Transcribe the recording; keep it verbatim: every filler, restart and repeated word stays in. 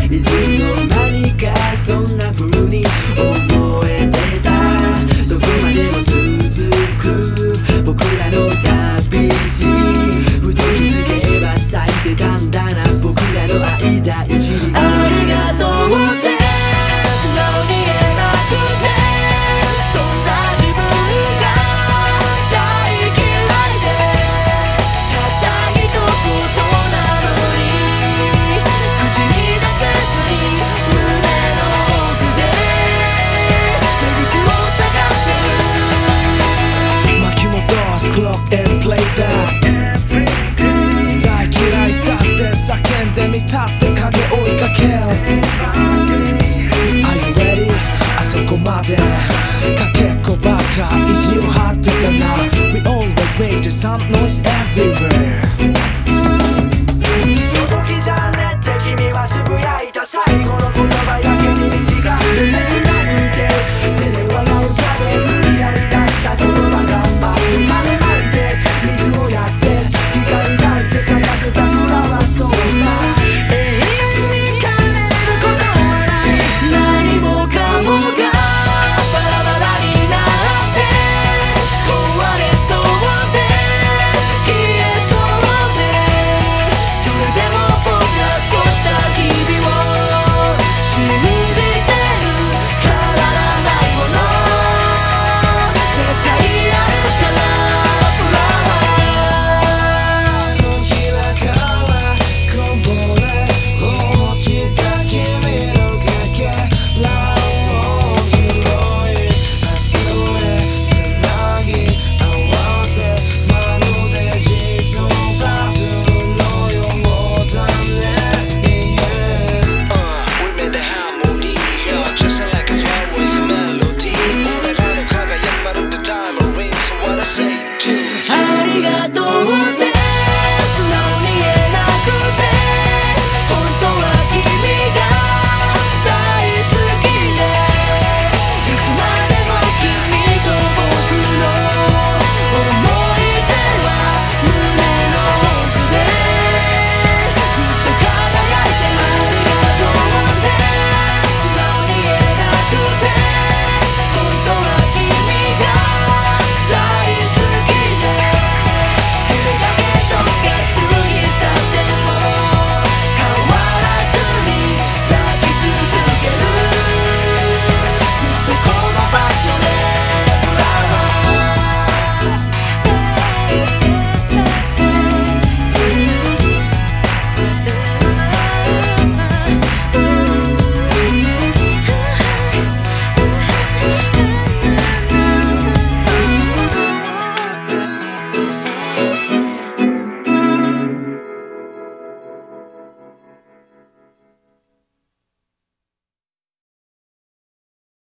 いつの間にかそんな風に思えてた。どこまでも続く僕らの旅路、ふと気づけば咲いてたんだな僕らの愛大事に。ありがとうって素直に言えなくて、そんな自分が大嫌いで、たった一言なのに口に出せずに胸の奥で出口を探してる。巻き戻すクロック and play back。 大嫌いだって叫んでみたって影追いかける。 Are you ready? あそこまでかけっこばか意地を張ってたな。 We always made some noise everywhere。